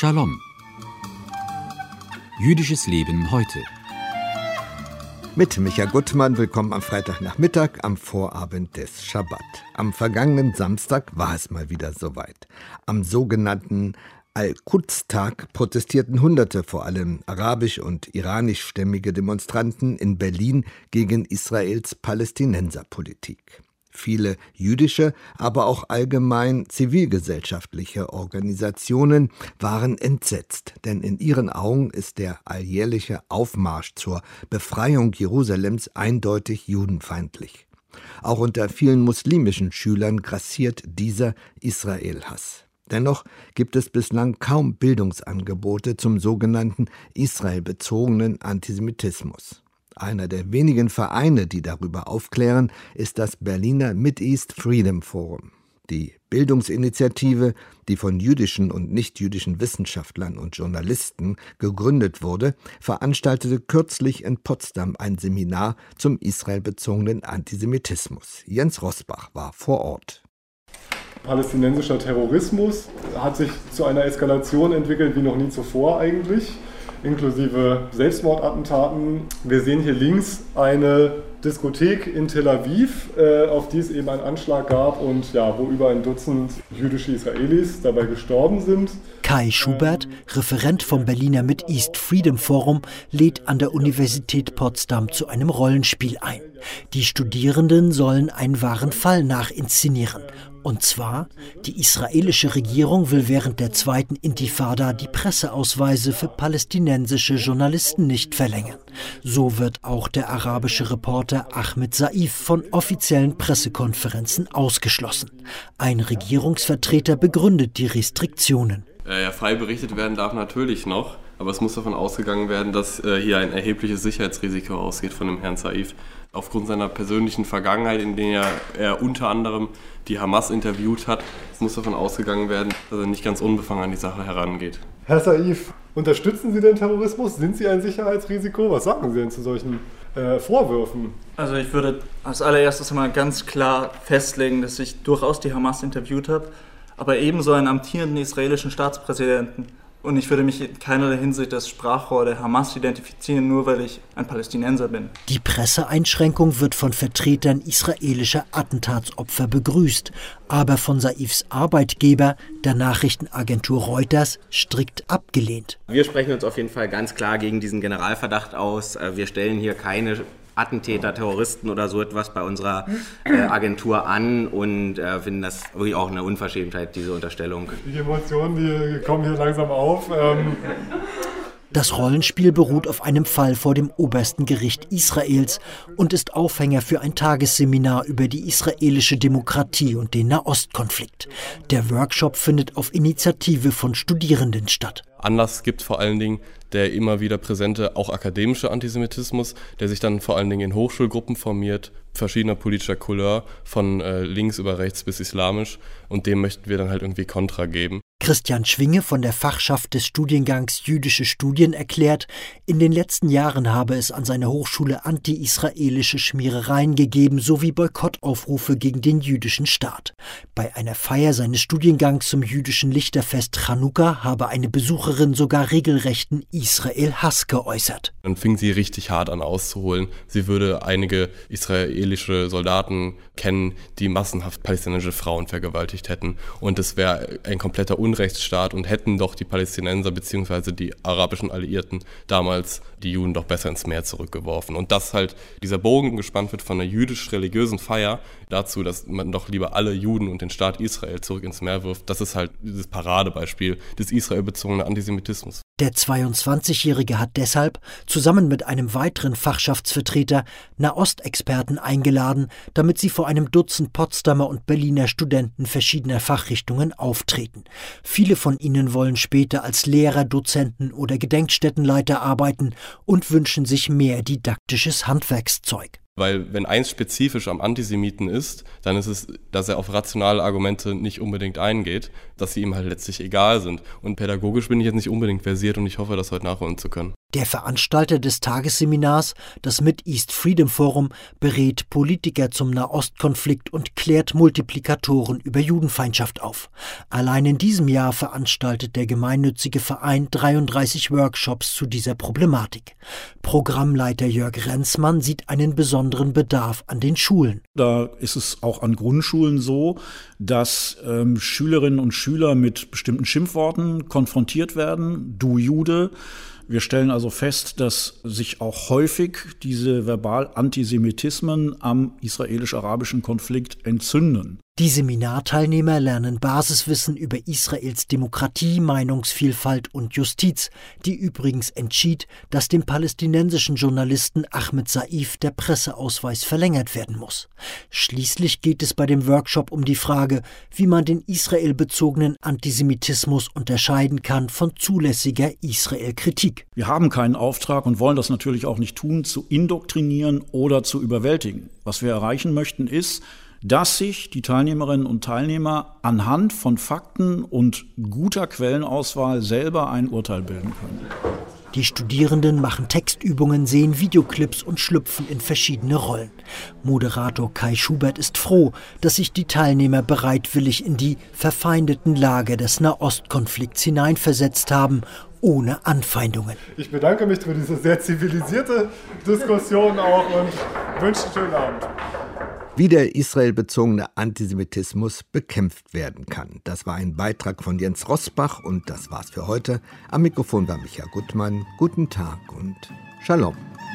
Shalom. Jüdisches Leben heute. Mit Micha Gutmann, willkommen am Freitagnachmittag, am Vorabend des Schabbat. Am vergangenen Samstag war es mal wieder soweit. Am sogenannten Al-Quds-Tag protestierten Hunderte, vor allem arabisch- und iranischstämmige Demonstranten in Berlin gegen Israels Palästinenserpolitik. Viele jüdische, aber auch allgemein zivilgesellschaftliche Organisationen waren entsetzt, denn in ihren Augen ist der alljährliche Aufmarsch zur Befreiung Jerusalems eindeutig judenfeindlich. Auch unter vielen muslimischen Schülern grassiert dieser Israel-Hass. Dennoch gibt es bislang kaum Bildungsangebote zum sogenannten israelbezogenen Antisemitismus. Einer der wenigen Vereine, die darüber aufklären, ist das Berliner Mideast Freedom Forum. Die Bildungsinitiative, die von jüdischen und nichtjüdischen Wissenschaftlern und Journalisten gegründet wurde, veranstaltete kürzlich in Potsdam ein Seminar zum israelbezogenen Antisemitismus. Jens Rosbach war vor Ort. Palästinensischer Terrorismus hat sich zu einer Eskalation entwickelt wie noch nie zuvor eigentlich, inklusive Selbstmordattentaten. Wir sehen hier links eine Diskothek in Tel Aviv, auf die es eben einen Anschlag gab und wo über ein Dutzend jüdische Israelis dabei gestorben sind. Kai Schubert, Referent vom Berliner Mideast Freedom Forum, lädt an der Universität Potsdam zu einem Rollenspiel ein. Die Studierenden sollen einen wahren Fall nachinszenieren. Und zwar, die israelische Regierung will während der zweiten Intifada die Presseausweise für palästinensische Journalisten nicht verlängern. So wird auch der arabische Reporter Ahmed Saif von offiziellen Pressekonferenzen ausgeschlossen. Ein Regierungsvertreter begründet die Restriktionen. Frei berichtet werden darf natürlich noch, aber es muss davon ausgegangen werden, dass hier ein erhebliches Sicherheitsrisiko ausgeht von dem Herrn Saif. Aufgrund seiner persönlichen Vergangenheit, in der er unter anderem die Hamas interviewt hat, muss davon ausgegangen werden, dass er nicht ganz unbefangen an die Sache herangeht. Herr Saif, unterstützen Sie den Terrorismus? Sind Sie ein Sicherheitsrisiko? Was sagen Sie denn zu solchen Vorwürfen? Also ich würde als allererstes mal ganz klar festlegen, dass ich durchaus die Hamas interviewt habe, aber ebenso einen amtierenden israelischen Staatspräsidenten. Und ich würde mich in keinerlei Hinsicht als Sprachrohr der Hamas identifizieren, nur weil ich ein Palästinenser bin. Die Presseeinschränkung wird von Vertretern israelischer Attentatsopfer begrüßt, aber von Saifs Arbeitgeber, der Nachrichtenagentur Reuters, strikt abgelehnt. Wir sprechen uns auf jeden Fall ganz klar gegen diesen Generalverdacht aus. Wir stellen hier keine Attentäter, Terroristen oder so etwas bei unserer Agentur an und finden das wirklich auch eine Unverschämtheit, diese Unterstellung. Die Emotionen, die kommen hier langsam auf. Das Rollenspiel beruht auf einem Fall vor dem obersten Gericht Israels und ist Aufhänger für ein Tagesseminar über die israelische Demokratie und den Nahostkonflikt. Der Workshop findet auf Initiative von Studierenden statt. Anlass gibt vor allen Dingen der immer wieder präsente, auch akademische Antisemitismus, der sich dann vor allen Dingen in Hochschulgruppen formiert, verschiedener politischer Couleur, von links über rechts bis islamisch, und dem möchten wir dann halt irgendwie Kontra geben. Christian Schwinge von der Fachschaft des Studiengangs Jüdische Studien erklärt, in den letzten Jahren habe es an seiner Hochschule anti-israelische Schmierereien gegeben sowie Boykottaufrufe gegen den jüdischen Staat. Bei einer Feier seines Studiengangs zum jüdischen Lichterfest Chanukka habe eine Besucherin sogar regelrechten Israel-Hass geäußert. Dann fing sie richtig hart an auszuholen. Sie würde einige israelische Soldaten kennen, die massenhaft palästinensische Frauen vergewaltigt hätten. Und es wäre ein kompletter Unrechtsstaat und hätten doch die Palästinenser bzw. die arabischen Alliierten damals die Juden doch besser ins Meer zurückgeworfen. Und dass halt dieser Bogen gespannt wird von einer jüdisch-religiösen Feier dazu, dass man doch lieber alle Juden und den Staat Israel zurück ins Meer wirft, das ist halt dieses Paradebeispiel des israelbezogenen Antisemitismus. Der 22-Jährige hat deshalb zusammen mit einem weiteren Fachschaftsvertreter Nahostexperten eingeladen, damit sie vor einem Dutzend Potsdamer und Berliner Studenten verschiedener Fachrichtungen auftreten. Viele von ihnen wollen später als Lehrer, Dozenten oder Gedenkstättenleiter arbeiten und wünschen sich mehr didaktisches Handwerkszeug. Weil wenn eins spezifisch am Antisemiten ist, dann ist es, dass er auf rationale Argumente nicht unbedingt eingeht, dass sie ihm halt letztlich egal sind. Und pädagogisch bin ich jetzt nicht unbedingt versiert und ich hoffe, das heute nachholen zu können. Der Veranstalter des Tagesseminars, das Mid-East Freedom Forum, berät Politiker zum Nahostkonflikt und klärt Multiplikatoren über Judenfeindschaft auf. Allein in diesem Jahr veranstaltet der gemeinnützige Verein 33 Workshops zu dieser Problematik. Programmleiter Jörg Renzmann sieht einen besonderen Bedarf an den Schulen. Da ist es auch an Grundschulen so, dass Schülerinnen und Schüler mit bestimmten Schimpfworten konfrontiert werden. Du Jude. Wir stellen also fest, dass sich auch häufig diese Verbal-Antisemitismen am israelisch-arabischen Konflikt entzünden. Die Seminarteilnehmer lernen Basiswissen über Israels Demokratie, Meinungsvielfalt und Justiz, die übrigens entschied, dass dem palästinensischen Journalisten Ahmed Saif der Presseausweis verlängert werden muss. Schließlich geht es bei dem Workshop um die Frage, wie man den israelbezogenen Antisemitismus unterscheiden kann von zulässiger Israel-Kritik. Wir haben keinen Auftrag und wollen das natürlich auch nicht tun, zu indoktrinieren oder zu überwältigen. Was wir erreichen möchten ist, dass sich die Teilnehmerinnen und Teilnehmer anhand von Fakten und guter Quellenauswahl selber ein Urteil bilden können. Die Studierenden machen Textübungen, sehen Videoclips und schlüpfen in verschiedene Rollen. Moderator Kai Schubert ist froh, dass sich die Teilnehmer bereitwillig in die verfeindeten Lager des Nahostkonflikts hineinversetzt haben, ohne Anfeindungen. Ich bedanke mich für diese sehr zivilisierte Diskussion auch und wünsche einen schönen Abend. Wie der israelbezogene Antisemitismus bekämpft werden kann. Das war ein Beitrag von Jens Rosbach und das war's für heute. Am Mikrofon war Michael Gutmann. Guten Tag und Shalom.